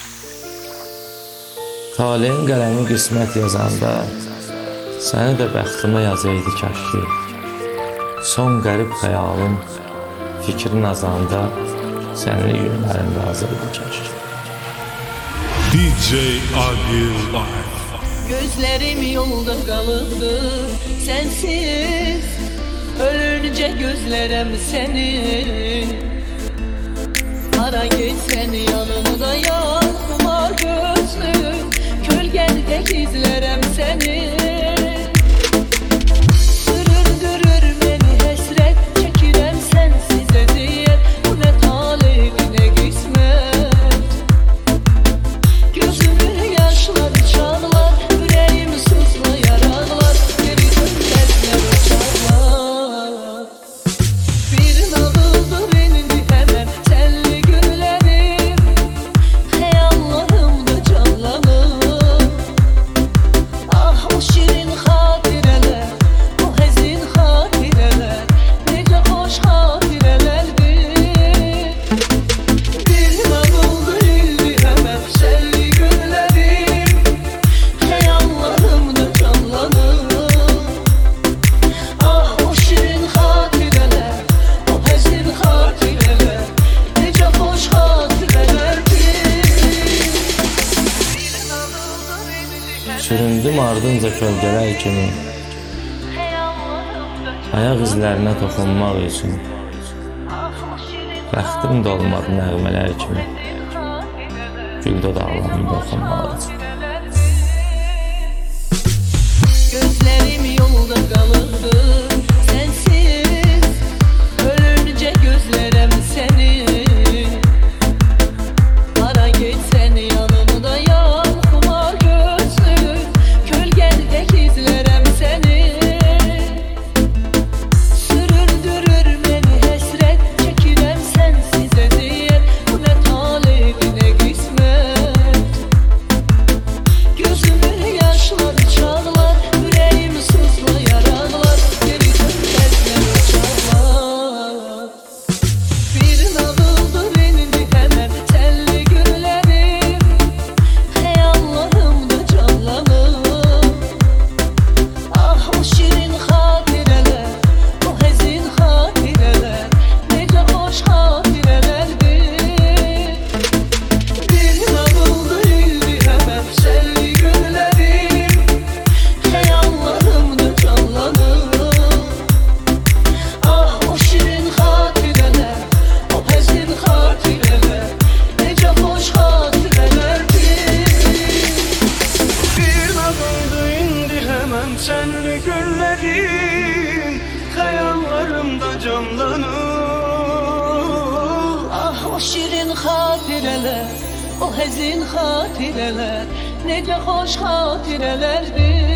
Taleyin qələmi qismət yazanda səni də bəxtimə yazaydı kaş ki. Son qərib xəyalım fikrin azanda sənli günlərim razıydı kaş ki. DJ Agil Live. Gözlerim yolda kalıbdı sensiz, ölünce gözlerim seni. Ara geçsen yanımda yanmar gözlüm, gölgende gizlerim seni. Süründürür beni hesret, çekirem sensiz eziyet. Bu ne talih ne kısmet. Gözümü yaşlar çağlar, yüreğim sızlayar ağlar. Geri dönmezler uçarlar. Bir nağıldır indi hemen telli güllerim. Hey Allah'ımda canlanır. Ah o şirin hatireler, o hezin hatireler, nece hoş hatirelerdir. Bir nağıldır indi hemen telli güllerim. Hey Allah'ımda canlanır. Ah o şirin hatireler, o hezin hatireler, nece hoş hatirelerdir. Süründüm ardınca kölgələr kimi, ayaq izlərinə toxunmaq üçün. Bəxtim də olmadı nəğmələr kimi, gül dodaqlarımda oxunmaq üçün. Gözlerim yolda kalıbdı sensiz, ölünce gözlerim seni. Ara geçsen yanımda yanmar gözlüm, gölgende gizlerim seni. Süründürür beni hesret, çekirem sensiz eziyet. Bu ne talih ne kısmet. Gözümü yaşlar çağlar, yüreğim sızlayar ağlar. Geri dönmezler uçarlar. Bir nağıldır indi hemen telli güllerim. Hey Allah'ımda canlanır. Ah o şirin hatireler, o hezin hatireler, nece hoş hatirelerdir. Bir nağıldır indi hemen telli güllerim. Hey Allah'ımda canlanır. Ah o şirin hatireler, o hezin hatireler, nece hoş hatirelerdir. Bir nağıldı indi hemen senli günlerim. Hayallarımda canlanır. Ah o şirin hatireler, o hezin hatireler, nece hoş hatirelerdir.